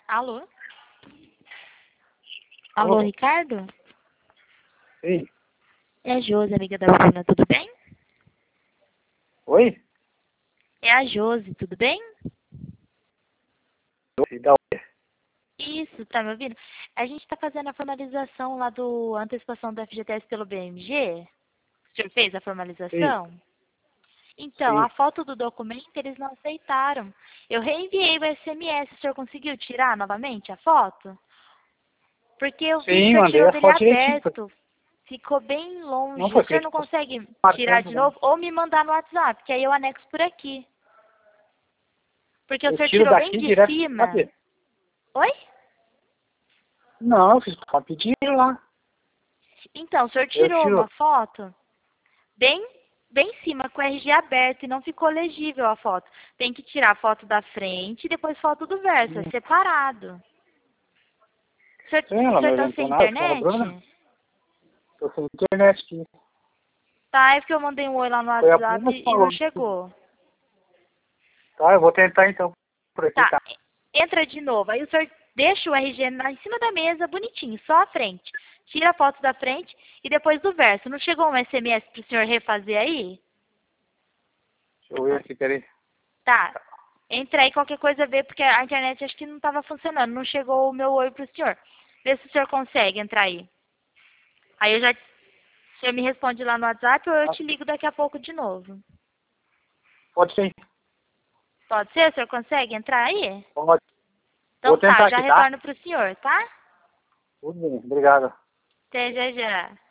Alô? Alô, Ricardo? Sim. É a Josi, amiga da Bruna, tudo bem? Oi? É a Josi, tudo bem? Da onde? Isso, tá me ouvindo? A gente tá fazendo a formalização lá do antecipação do FGTS pelo BMG. O senhor fez a Sim. formalização? Então, a Sim. foto do documento eles não aceitaram. Eu reenviei o SMS, o senhor conseguiu tirar novamente a foto? Porque eu vi que o Sim, senhor mandei tirou a dele foto direitinho. aberto. Ficou bem Não longe. O foi senhor feito não consegue tirar marcando, de não. novo ou me mandar no WhatsApp, que aí eu anexo por aqui. Porque o Eu senhor tiro tirou bem daqui de direto pra cima. ver. Oi? Não, eu fiz só pedir lá. Então, o senhor Eu tirou uma tiro. foto bem, bem em cima, com o RG aberto, e não ficou legível a foto. Tem que tirar a foto da frente e depois foto do verso, é separado. Sim, O ela senhor me tá orientou sem nada, a senhora internet? Bruna. Tô sem internet aqui. Tá, é porque eu mandei um oi lá no Foi a Bruna WhatsApp que e não falou. chegou. Tá, eu vou tentar então por aqui, Tá, tá? entra de novo. Aí o senhor deixa o RG lá em cima da mesa, bonitinho, só a frente. Tira a foto da frente e depois do verso. Não chegou um SMS pro senhor refazer aí? Deixa eu ver aqui, peraí. Tá. Entra aí, qualquer coisa vê, porque a internet acho que não estava funcionando. Não chegou o meu oi pro senhor. Vê se o senhor consegue entrar aí. Aí o senhor me responde lá no WhatsApp ou eu te ligo daqui a pouco de novo. Pode ser. Pode ser? O senhor consegue entrar aí? Pode. Vou Então tá, tentar já aqui, tá? retorno pro senhor, tá? Tudo bem, obrigado. Até já já.